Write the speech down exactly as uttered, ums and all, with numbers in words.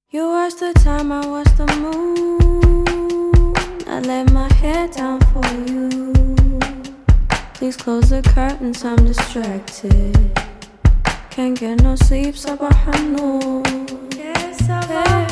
You watch the time, I watch the moon. I let my head down for you. Please close the curtains, I'm distracted. Can't get no sleep, صباح النور. Yes, صباح